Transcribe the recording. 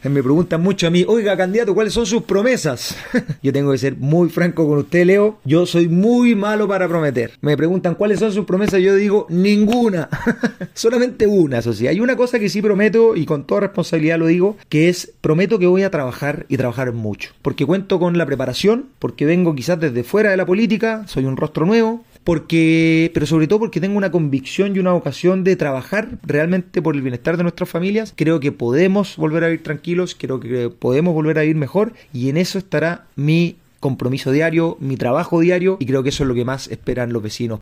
Me preguntan mucho a mí, oiga, candidato, ¿cuáles son sus promesas? Yo tengo que ser muy franco con usted, Leo. Yo soy muy malo para prometer. Me preguntan cuáles son sus promesas, yo digo ninguna. Solamente una, eso sí. Hay una cosa que sí prometo, y con toda responsabilidad lo digo, que es, prometo que voy a trabajar y trabajar mucho. Porque cuento con la preparación, porque vengo quizás desde fuera de la política, soy un rostro nuevo, pero sobre todo porque tengo una convicción y una vocación de trabajar realmente por el bienestar de nuestras familias. Creo que podemos volver a vivir tranquilos, creo que podemos volver a vivir mejor, y en eso estará mi compromiso diario, mi trabajo diario, y creo que eso es lo que más esperan los vecinos.